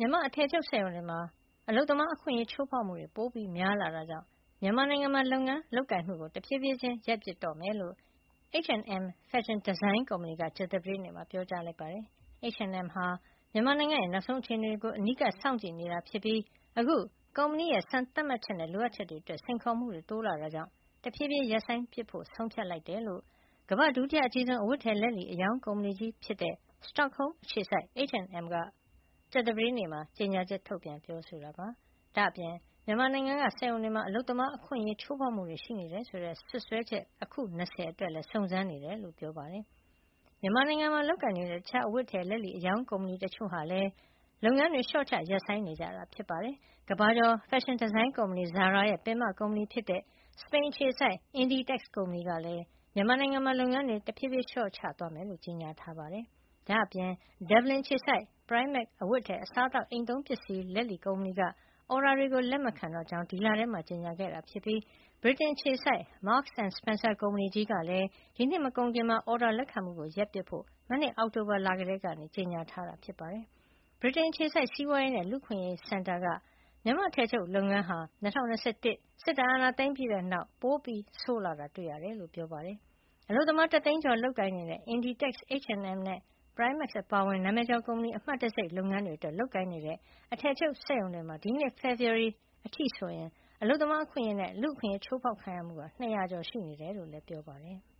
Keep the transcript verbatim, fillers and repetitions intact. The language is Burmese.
မြန်မာအထည်ချုပ်စက်ရုံတွေမှာအလုပ်သမားအခွင့်အရေးချိုးဖောက်မှုတွေပိုပြီးများလာတာကြောင့်မြန်မာနိုင်ငံမှာလုပ်ငန်းလုပ်ကိုင်မှုကိုတဖြည်းဖြည်းချင်းရပ်ပစ်တော့မယ်လို့ H and M ဖက်ရှင်ဒီဇိုင်းကုမ္ပဏီကကြာသပတေးနေ့မှာပြောကြားလိုက်ပါတယ်။ H and M ဟာမြန်မာနိုင်ငံရဲ့နောက်ဆုံးအခြေအနေကိုအနီးကပ်စောင့်ကြည့်နေတာဖြစ်ပြီးအခုကုမ္ပဏီရဲ့စံသတ်မှတ်ချက်နဲ့လိုအပ်ချက်တွေအတွက်စိန်ခေါ်မှုတွေတိုးလာတာကြောင့်တဖြည်းဖြည်းရပ်ဆိုင်းပစ်ဖို့ဆုံးဖြတ်လိုက်တယ်လို့ကမ္ဘာ့ဒုတိယအကြီးဆုံးအဝတ်အထည်လက်လီအရောင်းကုမ္ပဏီကြီးဖြစ်တဲ့ Stockholm အခြေစိုက် H and M ကကြာသပတေးနေ့မှာကြေညာချက်ထုတ်ပြန်ပြောဆိုတာပါ။ဒါ့အပြင်မြန်မာနိုင်ငံကစက်ရုံတွေမှာအလုပ်သမားအခွင့်အရေးချိုးဖောက်မှုတွေရှိနေတယ်ဆိုတဲ့စွပ်စွဲချက်အခု၂၀အတွက်လည်းစုံစမ်းနေတယ်လို့ပြောပါတယ်။မြန်မာနိုင်ငံမှာလုပ်ကိုင်နေတဲ့တခြားအဝတ်အထည်လက်လီအရောင်းကုမ္ပဏီတချို့ဟာလည်းလုပ်ငန်းတွေလျှော့ချရပ်ဆိုင်းနေကြတာဖြစ်ပါတယ်။ကမ္ဘာကျော်ဖက်ရှင်ဒီဇိုင်းကုမ္ပဏီ Zara ရဲ့ပင်မကုမ္ပဏီဖြစ်တဲ့စပိန်အခြေစိုက် Inditex ကုမ္ပဏီကလည်းမြန်မာနိုင်ငံမှာလုပ်ငန်းတွေတဖြည်းဖြည်းလျှော့ချသွားမယ်လို့ကြေညာထားပါတယ်။ဒါ့အပြင် Dublin အခြေစိုက် Primark အဝတ်အထည်အစားအသောက်အိမ်သုံးပစ္စည်းလက်လီကုမ္ပဏီကအော်ဒါတွေကိုလက်မခံတော့ကြောင်းဒီလထဲမှာကြေညာခဲ့တာဖြစ်ပြီးဗြိတိန်အခြေစိုက် Marks and Spencer ကုမ္ပဏီကြီးကလည်းဒီနှစ်မကုန်ခင်မှာအော်ဒါလက်ခံမှုကိုရပ်ပစ်ဖို့မနှစ်အောက်တိုဘာလကတည်းကကြေညာထားတာဖြစ်ပါတယ်။ဗြိတိန်အခြေစိုက်စီးပွားရေးနဲ့လူ့အခွင့်အရေးစင်တာကမြန်မာ့အထည်ချုပ်လုပ်ငန်းဟာ၂၀၂၁စစ်တပ်အာဏာသိမ်းပြီးတဲ့နောက်ပိုဆိုးလာတာတွေ့ရတယ်လို့ပြောပါတယ်။အလုပ်သမားတသိန်းကျော်လုပ်ကိုင်နေတဲ့ Inditex, H and M နဲ့ Primark အပါအဝင်နာမည်ကျော်ကုမ္ပဏီအမှတ်တံဆိပ်လုပ်ငန်းတွေအတွက်လုပ်ကိုင်နေတဲ့အထည်ချုပ်စက်ရုံတွေမှာဒီနှစ်ဖေဖေါ်ဝါရီအထိဆိုရင်အလုပ်သမားအခွင့်အရေးနဲ့လူ့အခွင့်အရေးချိုးဖောက်ခံရမှု၂၀၀ကျော်ရှိနေတယ်လို့လည်းပြောပါတယ်။